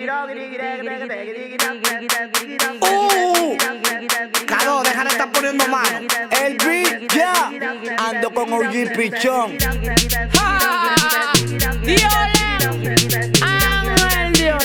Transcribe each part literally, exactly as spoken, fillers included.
Uh, Caro, deja de estar poniendo mano. El beat, ya. Ando con O G Pichón. ¡Ja! ¡Violén! ¡Ángel Dios!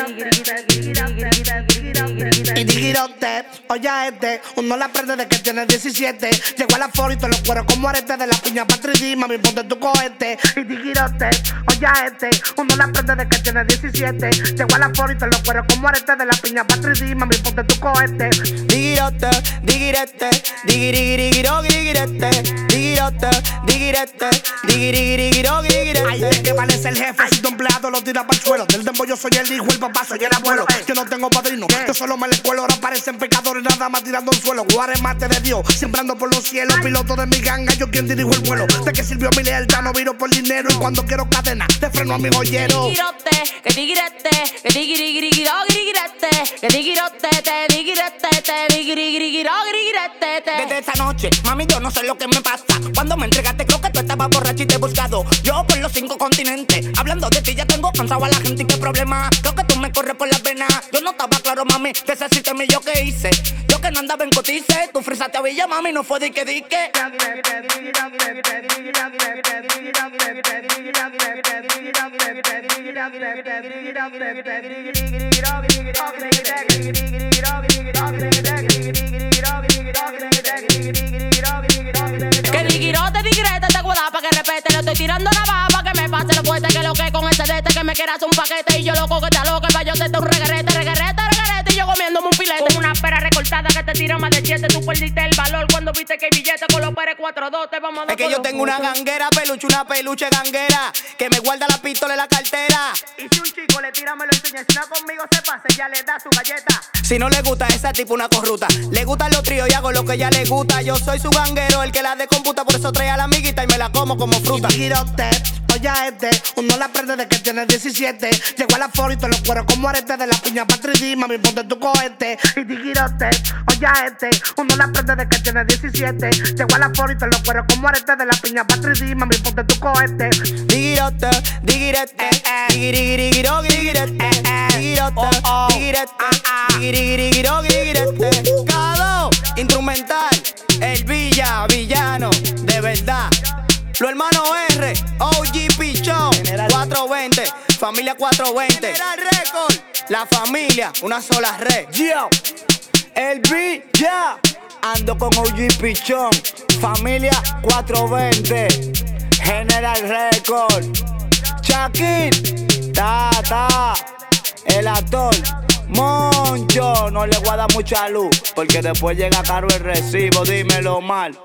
Y digirote, oye este, uno la aprende de que tiene diecisiete. Llegó a la foro y te lo cuero como arete de la piña Patricia, mami, ponte tu cohete. Y digirote, oye este, uno la aprende de que tiene diecisiete. Llegó a la foro y te lo cuero como arete de la piña Patricia, mami, ponte tu cohete. Digirote, digirete, digirigirigiro, digirete, digirote, digirete, digirigirigiro, digirete. Ay, ¿de qué vale ser jefe si tu empleado lo tira para el suelo? Del dembow yo soy el hijo, el papá soy el abuelo. Yo no tengo padrino, yo solo me la escuelo. Ahora parecen pecadores, nada más tirando al suelo. Guaremate de Dios, sembrando por los cielos. Piloto de mi ganga, yo quien dirijo el vuelo. ¿De qué sirvió mi lealtad? No viro por dinero. Y cuando quiero cadena, te freno a mi joyero. Digirote, que digirete, que digirigirigiro, digirete, que digirote, te digirete, te digirigirigiro, digirete. Desde esa noche, mami, yo no sé lo que me pasa. Cuando me entregaste, creo que tú estabas borracha y te he buscado. Yo por los cinco continentes, hablando de ti ya tengo cansado a la gente. ¿Y qué problema? Creo que tú me corres por las venas. Yo no estaba claro, mami, de ese sistema y yo qué hice. Yo que no andaba en cotice, tú frisaste a Villa, mami, no fue dique dique. Que digirote, digirete, te guarda pa' que repete. Le estoy tirando la baba que me pase lo fuerte. Que lo que con ese dete, que me quieras un paquete. Y yo loco que te loco, pa' yo te un regarete, regarete, regarete. Y yo comiéndome un filete. Con una pera recortada que te tira más de siete. Tú perdiste el valor cuando viste que hay billete. Con los peres cuatro dos te vamos a dar. Es que yo tengo una ganguera, peluche, una peluche ganguera, que me guarda la pistola en la cartera. Y si un chico le tira, me lo enseña. Si no conmigo se pase, ya le da su galleta. Si no le gusta esa tipo una corruta, le gustan los tríos y hago lo que ella le gusta. Yo soy su ganguero, el que la descomputa, por eso trae a la amiguita y me la como como fruta. Y digirote, oye este, uno la aprende de que tiene diecisiete. Llegó a la foro y te lo cuero como arete de la piña Patricia, mami, ponte tu cohete. Y digirote, oye este, uno la aprende de que tiene diecisiete. Llegó a la foro y te lo cuero como arete de la piña Patricia, mami, ponte tu cohete. Digirote, digirete, digirigirigiro, digirete, digirote, digirete, digirigirigiro, digirete. Cado, instrumental, el Villa, villano, de verdad. Los hermanos R, O G Pichón, cuatrocientos veinte, familia cuatrocientos veinte. General Record, la familia, una sola red. Yo, el beat, ya. Ando con O G Pichón, familia cuatrocientos veinte. General Record, Shaquille, Tata, el actor Moncho. No le voy a dar mucha luz, porque después llega caro el recibo, dímelo mal.